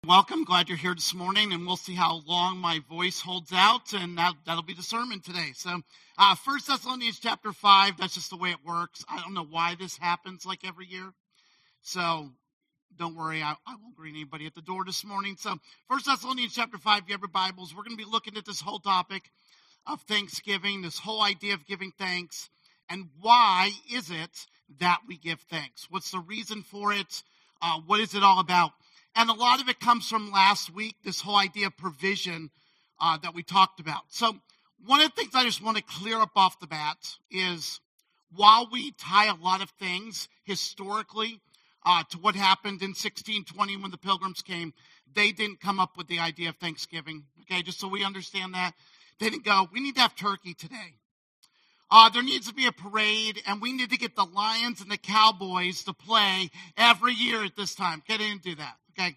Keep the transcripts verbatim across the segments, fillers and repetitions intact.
Welcome. Glad you're here this morning, and we'll see how long my voice holds out, and that, that'll be the sermon today. So, uh, First Thessalonians chapter five, that's just the way it works. I don't know why this happens like every year, so don't worry, I, I won't greet anybody at the door this morning. So, First Thessalonians chapter five, if you have your Bibles, we're going to be looking at this whole topic of Thanksgiving, this whole idea of giving thanks, and why is it that we give thanks? What's the reason for it? Uh, what is it all about? And a lot of it comes from last week, this whole idea of provision uh, that we talked about. So one of the things I just want to clear up off the bat is while we tie a lot of things historically uh, to what happened in sixteen twenty when the Pilgrims came, they didn't come up with the idea of Thanksgiving. Okay, just so we understand that. They didn't go, we need to have turkey today. Uh, there needs to be a parade, and we need to get the Lions and the Cowboys to play every year at this time. Okay, they didn't do that. Okay,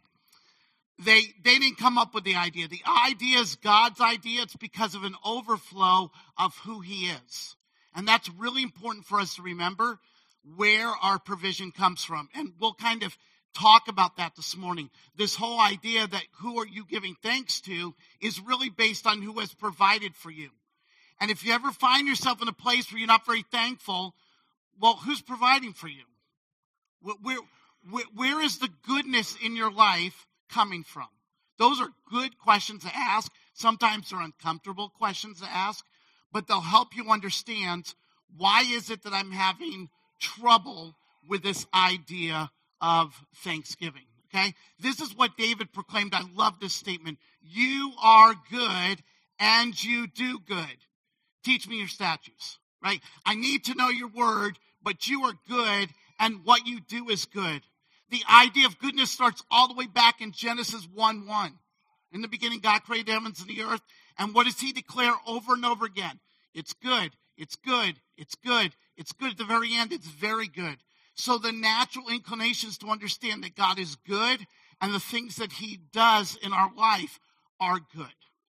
they they didn't come up with the idea. The idea is God's idea. It's because of an overflow of who He is. And that's really important for us to remember where our provision comes from. And we'll kind of talk about that this morning. This whole idea that who are you giving thanks to is really based on who has provided for you. And if you ever find yourself in a place where you're not very thankful, well, who's providing for you? Where, where, where is the goodness in your life coming from? Those are good questions to ask. Sometimes they're uncomfortable questions to ask, but they'll help you understand why is it that I'm having trouble with this idea of Thanksgiving, okay? This is what David proclaimed. I love this statement. You are good and you do good. Teach me your statutes, right? I need to know your word, but you are good, and what you do is good. The idea of goodness starts all the way back in Genesis one one. In the beginning, God created the heavens and the earth, and what does He declare over and over again? It's good, it's good, it's good, it's good. At the very end, it's very good. So the natural inclination is to understand that God is good, and the things that He does in our life are good.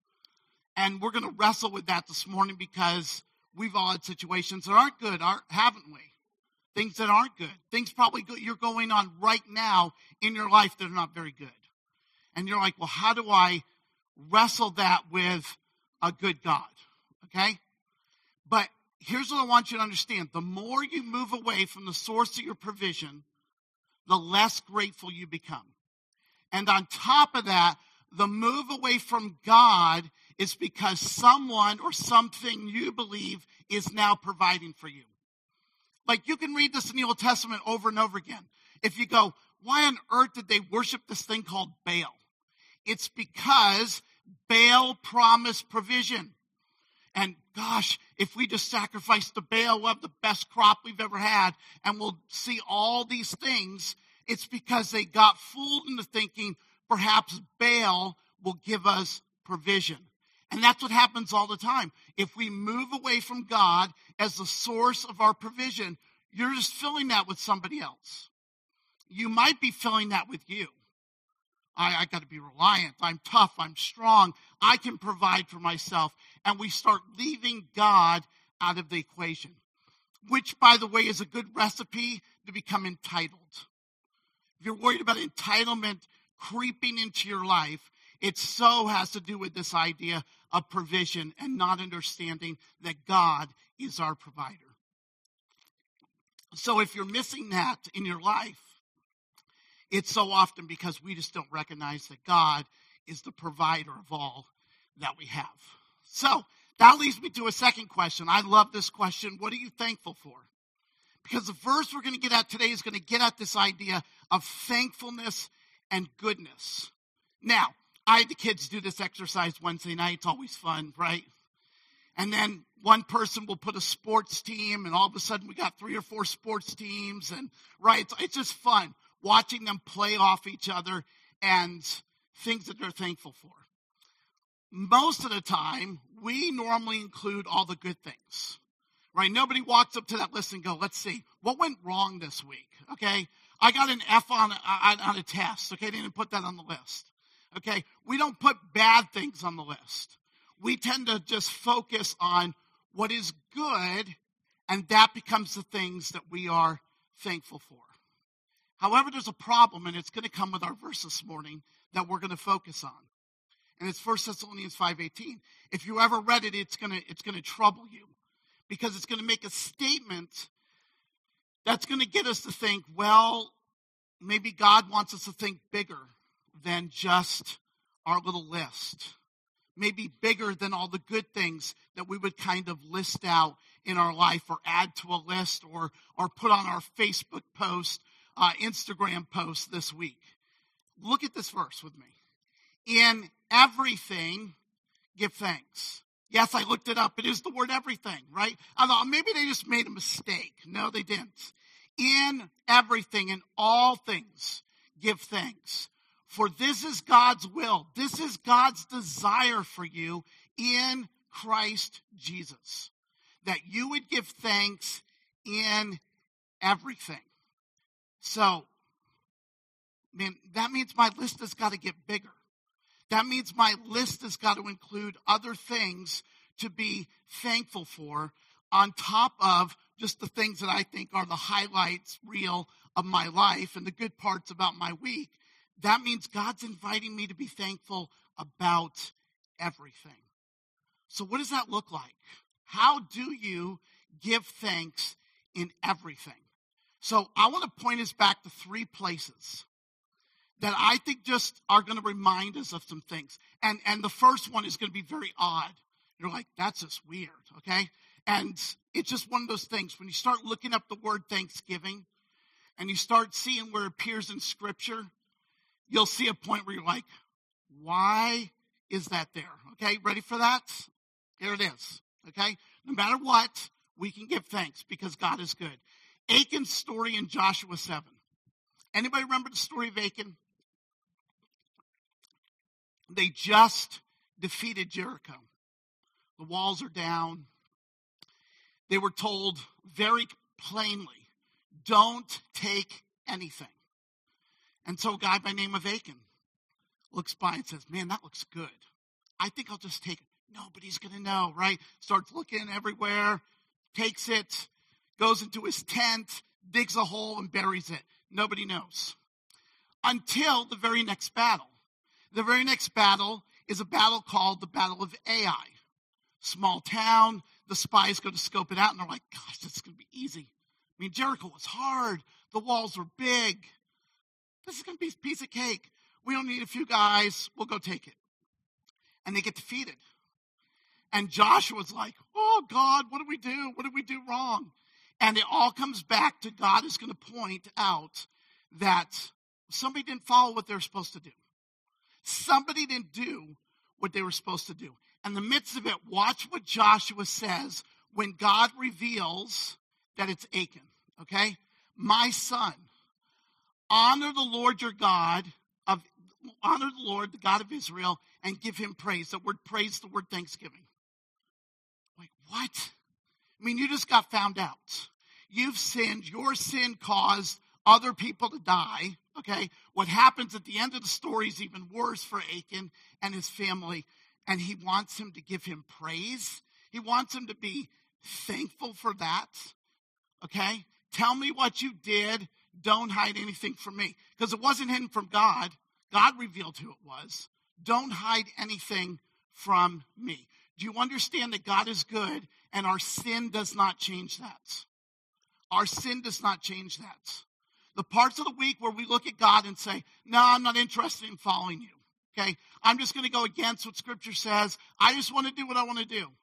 And we're going to wrestle with that this morning because we've all had situations that aren't good, aren't, haven't we? Things that aren't good. Things probably go, you're going on right now in your life that are not very good. And you're like, well, how do I wrestle that with a good God? Okay? But here's what I want you to understand. The more you move away from the source of your provision, the less grateful you become. And on top of that, the move away from God is because someone or something you believe is now providing for you. Like you can read this in the Old Testament over and over again. If you go, why on earth did they worship this thing called Baal? It's because Baal promised provision. And gosh, if we just sacrifice to Baal, we'll have the best crop we've ever had, and we'll see all these things. It's because they got fooled into thinking perhaps Baal will give us provision. And that's what happens all the time. If we move away from God as the source of our provision, you're just filling that with somebody else. You might be filling that with you. I, I got to be reliant. I'm tough. I'm strong. I can provide for myself. And we start leaving God out of the equation, which, by the way, is a good recipe to become entitled. If you're worried about entitlement creeping into your life, it so has to do with this idea of provision and not understanding that God is our provider. So if you're missing that in your life, it's so often because we just don't recognize that God is the provider of all that we have. So that leads me to a second question. I love this question. What are you thankful for? Because the verse we're going to get at today is going to get at this idea of thankfulness and goodness. Now, I had the kids do this exercise Wednesday night. It's always fun, right? And then one person will put a sports team, and all of a sudden we got three or four sports teams. And, right, it's, it's just fun watching them play off each other and things that they're thankful for. Most of the time, we normally include all the good things, right? Nobody walks up to that list and go, let's see, what went wrong this week, okay? I got an F on a, on a test, okay? They didn't put that on the list. Okay, we don't put bad things on the list. We tend to just focus on what is good, and that becomes the things that we are thankful for. However, there's a problem, and it's going to come with our verse this morning that we're going to focus on. And it's First Thessalonians five eighteen. If you ever read it, it's going to it's going to trouble you because it's going to make a statement that's going to get us to think, well, maybe God wants us to think bigger than just our little list. Maybe bigger than all the good things that we would kind of list out in our life or add to a list or, or put on our Facebook post, uh, Instagram post this week. Look at this verse with me. In everything, give thanks. Yes, I looked it up. It is the word everything, right? I thought maybe they just made a mistake. No, they didn't. In everything, in all things, give thanks. For this is God's will. This is God's desire for you in Christ Jesus. That you would give thanks in everything. So, man, that means my list has got to get bigger. That means my list has got to include other things to be thankful for on top of just the things that I think are the highlights reel of my life and the good parts about my week. That means God's inviting me to be thankful about everything. So what does that look like? How do you give thanks in everything? So I want to point us back to three places that I think just are going to remind us of some things. And, and the first one is going to be very odd. You're like, that's just weird, okay? And it's just one of those things. When you start looking up the word Thanksgiving and you start seeing where it appears in Scripture, you'll see a point where you're like, why is that there? Okay, ready for that? Here it is, okay? No matter what, we can give thanks because God is good. Achan's story in Joshua seven. Anybody remember the story of Achan? They just defeated Jericho. The walls are down. They were told very plainly, don't take anything. And so a guy by the name of Achan looks by and says, man, that looks good. I think I'll just take it. Nobody's going to know, right? Starts looking everywhere, takes it, goes into his tent, digs a hole and buries it. Nobody knows. Until the very next battle. The very next battle is a battle called the Battle of Ai. Small town, the spies go to scope it out and they're like, gosh, this is going to be easy. I mean, Jericho was hard. The walls were big. This is going to be a piece of cake. We don't need a few guys. We'll go take it. And they get defeated. And Joshua's like, oh, God, what did we do? What did we do wrong? And it all comes back to God is going to point out that somebody didn't follow what they were supposed to do. Somebody didn't do what they were supposed to do. In the midst of it, watch what Joshua says when God reveals that it's Achan, okay? My son, honor the Lord your God, of honor the Lord, the God of Israel, and give him praise. That word praise, the word thanksgiving. Like, what? I mean, you just got found out. You've sinned. Your sin caused other people to die, okay? What happens at the end of the story is even worse for Achan and his family, and he wants him to give him praise. He wants him to be thankful for that, okay? Tell me what you did. Don't hide anything from me. Because it wasn't hidden from God. God revealed who it was. Don't hide anything from me. Do you understand that God is good and our sin does not change that? Our sin does not change that. The parts of the week where we look at God and say, no, I'm not interested in following you. Okay? I'm just going to go against what Scripture says. I just want to do what I want to do.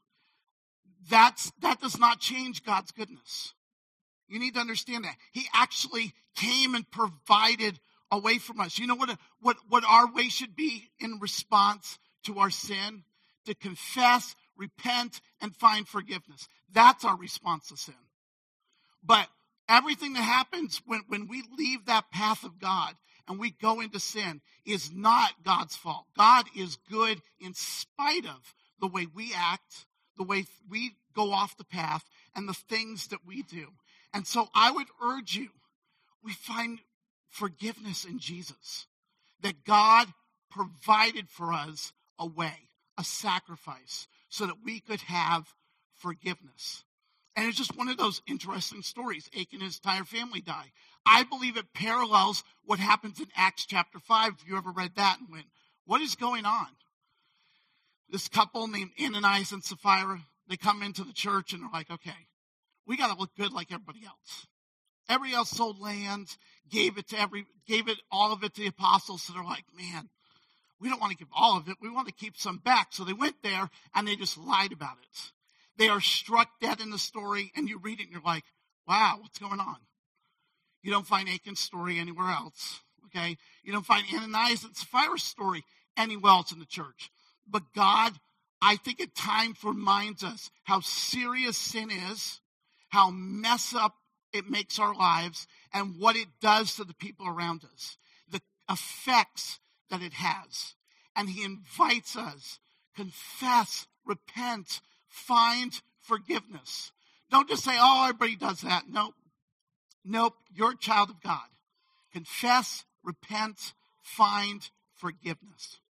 That's, that does not change God's goodness. You need to understand that. He actually came and provided a way from us. You know what, a, what, what our way should be in response to our sin? To confess, repent, and find forgiveness. That's our response to sin. But everything that happens when, when we leave that path of God and we go into sin is not God's fault. God is good in spite of the way we act, the way we go off the path, and the things that we do. And so I would urge you, we find forgiveness in Jesus. That God provided for us a way, a sacrifice, so that we could have forgiveness. And it's just one of those interesting stories. Achan and his entire family die. I believe it parallels what happens in Acts chapter five, if you ever read that and went, what is going on? This couple named Ananias and Sapphira, they come into the church and they're like, okay, we got to look good like everybody else. Everybody else sold land, gave it to every, gave it, all of it to the apostles. So they're like, man, we don't want to give all of it. We want to keep some back. So they went there and they just lied about it. They are struck dead in the story, and you read it and you're like, wow, what's going on? You don't find Achan's story anywhere else, okay? You don't find Ananias and Sapphira's story anywhere else in the church. But God, I think at times reminds us how serious sin is, how mess up it makes our lives, and what it does to the people around us, the effects that it has. And he invites us, confess, repent, find forgiveness. Don't just say, oh, everybody does that. Nope. Nope. You're a child of God. Confess, repent, find forgiveness.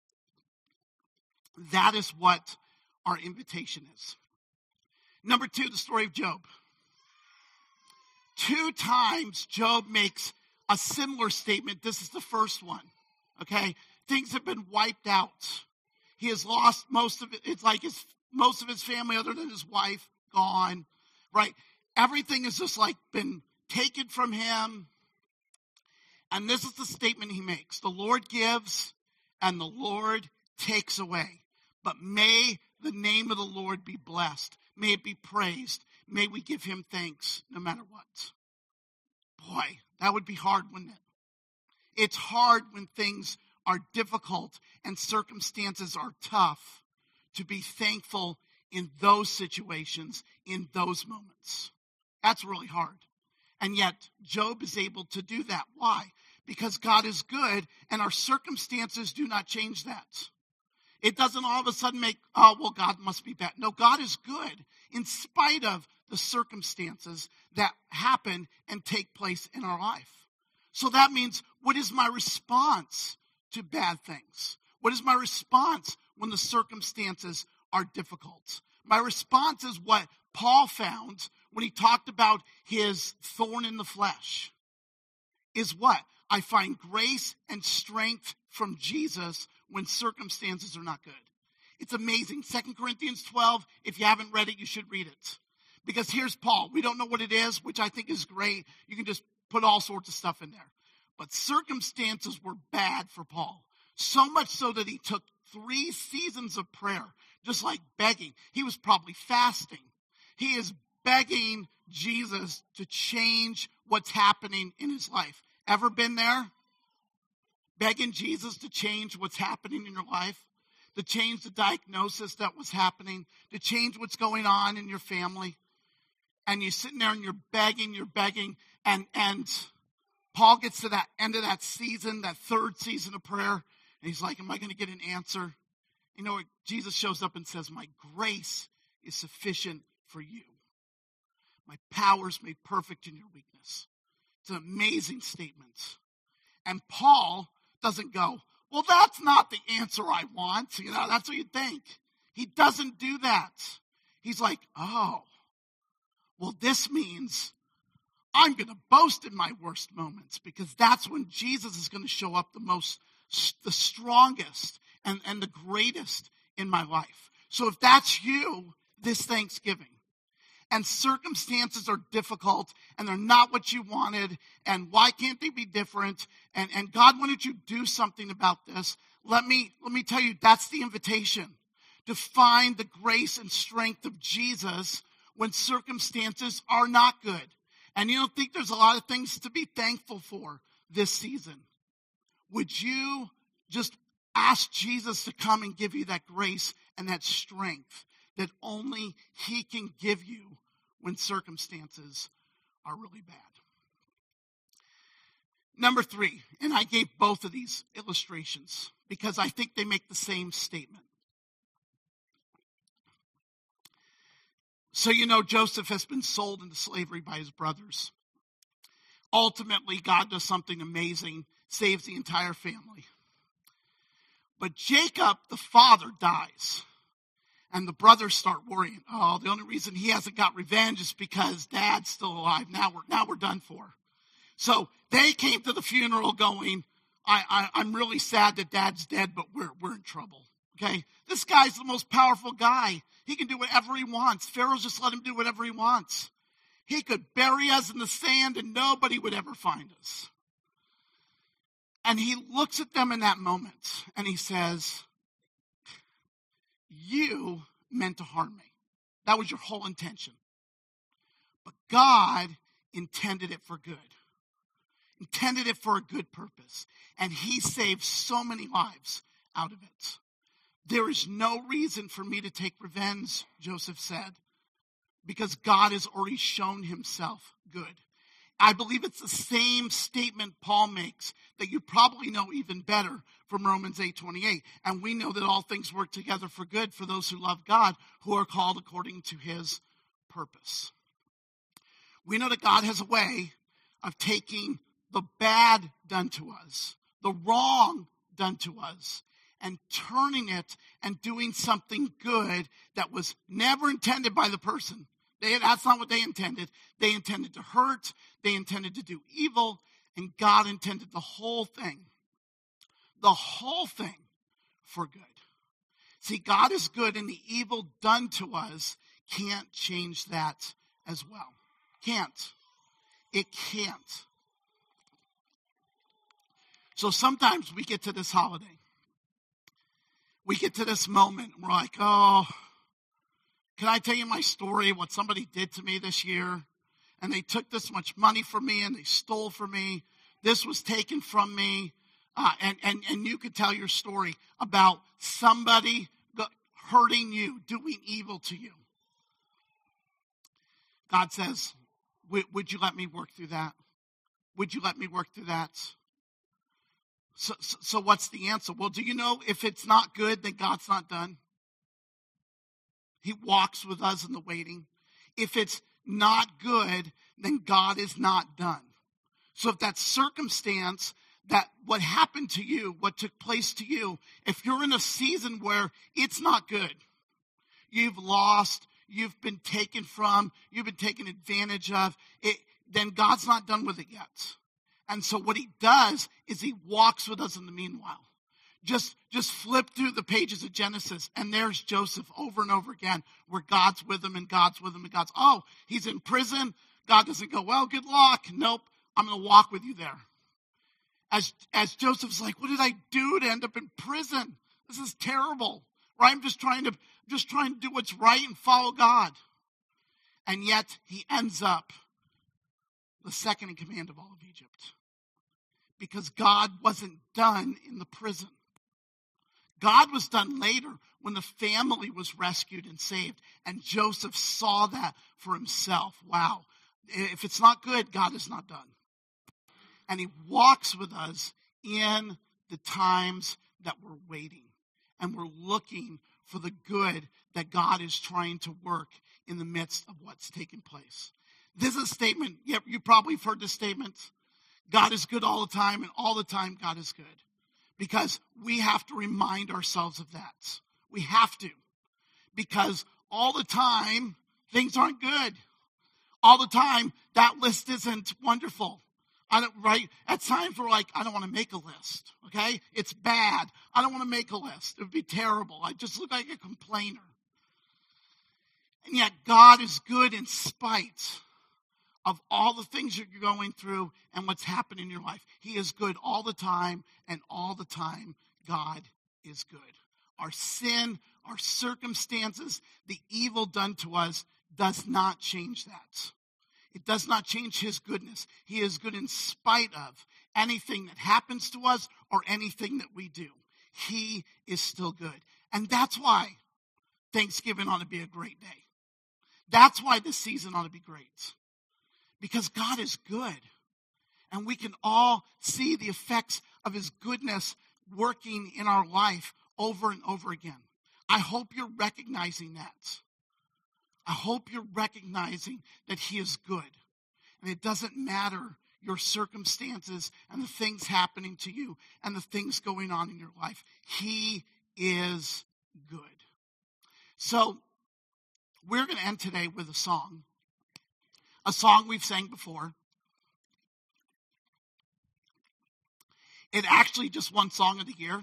That is what our invitation is. Number two, the story of Job. Two times Job makes a similar statement. This is the first one. Okay? Things have been wiped out. He has lost most of it. It's like his most of his family, other than his wife, gone. Right? Everything has just like been taken from him. And this is the statement he makes. The Lord gives and the Lord takes away. But may the name of the Lord be blessed. May it be praised. May we give him thanks no matter what. Boy, that would be hard, wouldn't it? It's hard when things are difficult and circumstances are tough to be thankful in those situations, in those moments. That's really hard. And yet, Job is able to do that. Why? Because God is good and our circumstances do not change that. It doesn't all of a sudden make, oh, well, God must be bad. No, God is good in spite of the circumstances that happen and take place in our life. So that means, what is my response to bad things? What is my response when the circumstances are difficult? My response is what Paul found when he talked about his thorn in the flesh. Is what? I find grace and strength from Jesus when circumstances are not good. It's amazing. Second Corinthians twelve, if you haven't read it, you should read it. Because here's Paul. We don't know what it is, which I think is great. You can just put all sorts of stuff in there. But circumstances were bad for Paul. So much so that he took three seasons of prayer, just like begging. He was probably fasting. He is begging Jesus to change what's happening in his life. Ever been there? Begging Jesus to change what's happening in your life, to change the diagnosis that was happening, to change what's going on in your family. And you're sitting there and you're begging, you're begging, and, and Paul gets to that end of that season, that third season of prayer, and he's like, am I going to get an answer? You know what? Jesus shows up and says, my grace is sufficient for you. My power is made perfect in your weakness. It's an amazing statement. And Paul doesn't go, well, that's not the answer I want. You know, that's what you think. He doesn't do that. He's like, oh, well, this means I'm going to boast in my worst moments, because that's when Jesus is going to show up the most, the strongest and, and the greatest in my life. So if that's you, this Thanksgiving, and circumstances are difficult and they're not what you wanted, and why can't they be different? And, and God wanted you to do something about this. Let me, let me tell you, that's the invitation, to find the grace and strength of Jesus when circumstances are not good. And you don't think there's a lot of things to be thankful for this season. Would you just ask Jesus to come and give you that grace and that strength that only he can give you when circumstances are really bad? Number three, and I gave both of these illustrations because I think they make the same statement. So you know Joseph has been sold into slavery by his brothers. Ultimately, God does something amazing, saves the entire family. But Jacob, the father, dies. And the brothers start worrying. Oh, the only reason he hasn't got revenge is because dad's still alive. Now we're, now we're done for. So they came to the funeral going, I, I, I'm really sad that Dad's dead, but we're, we're in trouble. Okay? This guy's the most powerful guy. He can do whatever he wants. Pharaoh's just let him do whatever he wants. He could bury us in the sand and nobody would ever find us. And he looks at them in that moment and he says, you meant to harm me. That was your whole intention. But God intended it for good. Intended it for a good purpose. And he saved so many lives out of it. There is no reason for me to take revenge, Joseph said, because God has already shown himself good. I believe it's the same statement Paul makes that you probably know even better from Romans eight twenty-eight. And we know that all things work together for good for those who love God, who are called according to his purpose. We know that God has a way of taking the bad done to us, the wrong done to us, and turning it and doing something good that was never intended by the person. They, that's not what they intended. They intended to hurt. They intended to do evil. And God intended the whole thing, the whole thing for good. See, God is good, and the evil done to us can't change that as well. Can't. It can't. So sometimes we get to this holiday. We get to this moment, and we're like, oh, can I tell you my story, what somebody did to me this year? And they took this much money from me, and they stole from me. This was taken from me. Uh, and, and, and you could tell your story about somebody hurting you, doing evil to you. God says, would you let me work through that? Would you let me work through that? So, so, so what's the answer? Well, do you know if it's not good, then God's not done? He walks with us in the waiting. If it's not good, then God is not done. So if that circumstance, that what happened to you, what took place to you, if you're in a season where it's not good, you've lost, you've been taken from, you've been taken advantage of, it, then God's not done with it yet. And so what he does is he walks with us in the meanwhile. Just, just flip through the pages of Genesis, and there's Joseph over and over again, where God's with him and God's with him and God's, oh, he's in prison. God doesn't go, well, good luck. Nope, I'm going to walk with you there. As, as Joseph's like, what did I do to end up in prison? This is terrible. Right? I'm just trying to, just trying to do what's right and follow God. And yet he ends up the second in command of all of Egypt. Because God wasn't done in the prison. God was done later when the family was rescued and saved. And Joseph saw that for himself. Wow. If it's not good, God is not done. And he walks with us in the times that we're waiting. And we're looking for the good that God is trying to work in the midst of what's taking place. This is a statement. Yeah, you probably have heard this statement. God is good all the time, and all the time God is good. Because we have to remind ourselves of that. We have to. Because all the time, things aren't good. All the time, that list isn't wonderful. I don't, right? At times we're like, I don't want to make a list, okay? It's bad. I don't want to make a list. It would be terrible. I just look like a complainer. And yet God is good in spite of all the things you're going through and what's happening in your life. He is good all the time, and all the time God is good. Our sin, our circumstances, the evil done to us does not change that. It does not change his goodness. He is good in spite of anything that happens to us or anything that we do. He is still good. And that's why Thanksgiving ought to be a great day. That's why this season ought to be great. Because God is good. And we can all see the effects of his goodness working in our life over and over again. I hope you're recognizing that. I hope you're recognizing that he is good. And it doesn't matter your circumstances and the things happening to you and the things going on in your life. He is good. So we're going to end today with a song. A song we've sang before. it actually just won Song of the Year.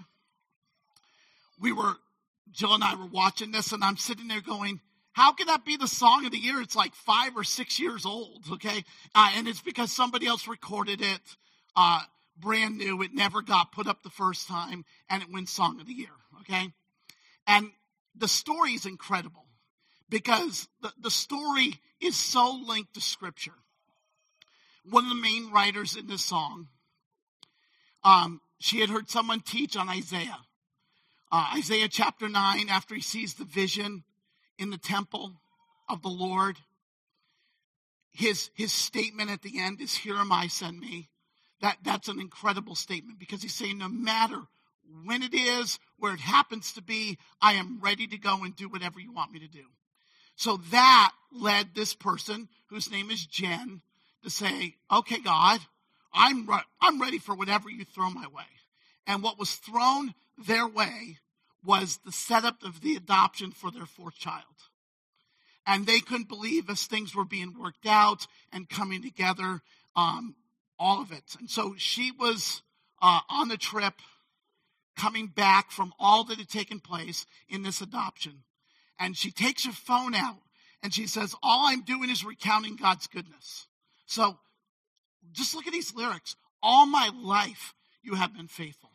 We were, Jill and I were watching this, and I'm sitting there going, how can that be the Song of the Year? It's like five or six years old, okay? Uh, and it's because somebody else recorded it uh, brand new. It never got put up the first time, and it wins Song of the Year, okay? And the story is incredible because the, the story is so linked to Scripture. One of the main writers in this song, um, she had heard someone teach on Isaiah. Uh, Isaiah chapter nine, after he sees the vision in the temple of the Lord, his, his statement at the end is, "Here am I, send me." That, that's an incredible statement because he's saying no matter when it is, where it happens to be, I am ready to go and do whatever you want me to do. So that led this person, whose name is Jen, to say, okay, God, I'm, re- I'm ready for whatever you throw my way. And what was thrown their way was the setup of the adoption for their fourth child. And they couldn't believe as things were being worked out and coming together, um, all of it. And so she was uh, on the trip, coming back from all that had taken place in this adoption. And she takes her phone out and she says, all I'm doing is recounting God's goodness. So just look at these lyrics. All my life you have been faithful.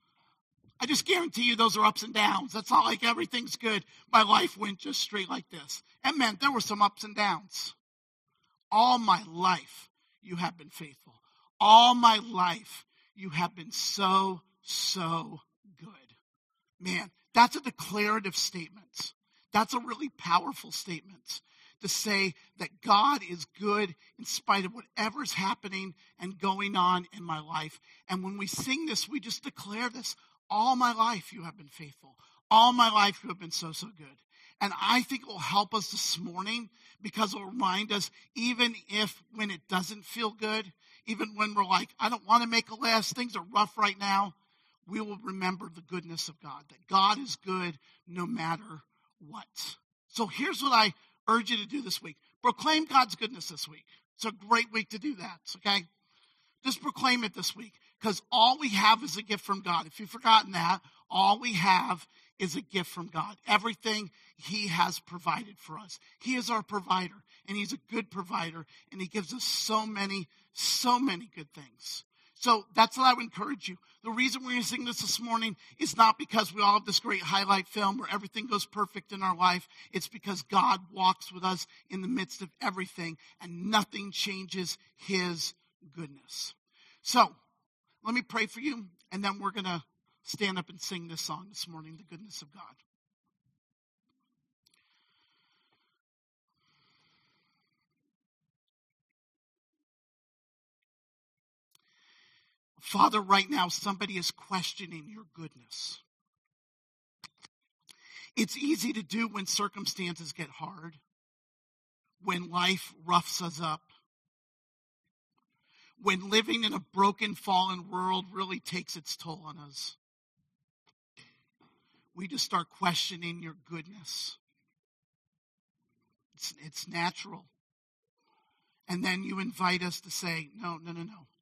I just guarantee you those are ups and downs. That's not like everything's good. My life went just straight like this. It meant there were some ups and downs. All my life you have been faithful. All my life you have been so, so good. Man, that's a declarative statement. That's a really powerful statement to say that God is good in spite of whatever's happening and going on in my life. And when we sing this, we just declare this. All my life you have been faithful. All my life you have been so, so good. And I think it will help us this morning because it will remind us, even if when it doesn't feel good, even when we're like, I don't want to make a last, things are rough right now, we will remember the goodness of God, that God is good no matter what. So here's what I urge you to do this week. Proclaim God's goodness this week. It's a great week to do that, okay? Just proclaim it this week because all we have is a gift from God. If you've forgotten that, all we have is a gift from God. Everything he has provided for us. He is our provider, and he's a good provider, and he gives us so many, so many good things. So that's what I would encourage you. The reason we're going to sing this this morning is not because we all have this great highlight film where everything goes perfect in our life. It's because God walks with us in the midst of everything, and nothing changes his goodness. So let me pray for you, and then we're going to stand up and sing this song this morning, The Goodness of God. Father, right now, somebody is questioning your goodness. It's easy to do when circumstances get hard, when life roughs us up, when living in a broken, fallen world really takes its toll on us. We just start questioning your goodness. It's, it's natural. And then you invite us to say, no, no, no, no.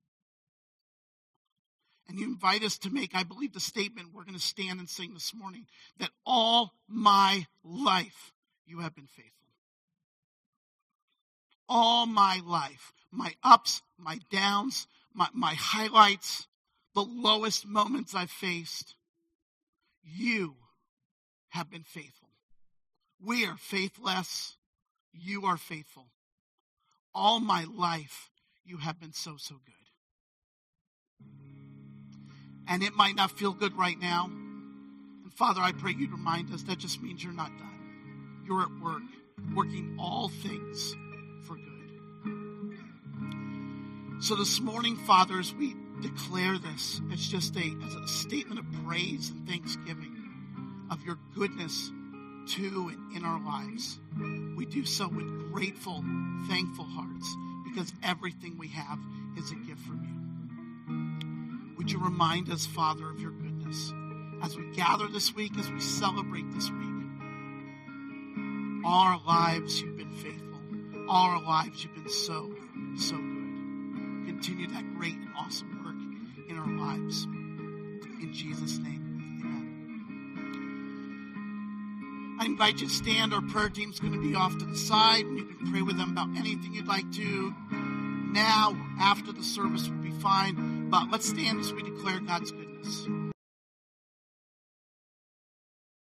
And you invite us to make, I believe, the statement we're going to stand and sing this morning, that all my life you have been faithful. All my life, my ups, my downs, my, my highlights, the lowest moments I've faced, you have been faithful. We are faithless. You are faithful. All my life you have been so, so good. And it might not feel good right now. And Father, I pray you'd remind us that just means you're not done. You're at work, working all things for good. So this morning, Father, as we declare this, it's just a, as a statement of praise and thanksgiving of your goodness to and in our lives. We do so with grateful, thankful hearts because everything we have is a gift from you. Would you remind us, Father, of your goodness as we gather this week, as we celebrate this week? All our lives you've been faithful. All our lives you've been so, so good. Continue that great and awesome work in our lives. In Jesus' name, amen. I invite you to stand. Our prayer team's going to be off to the side, and you can pray with them about anything you'd like to. Now or after the service will be fine. But let's stand as we declare God's goodness.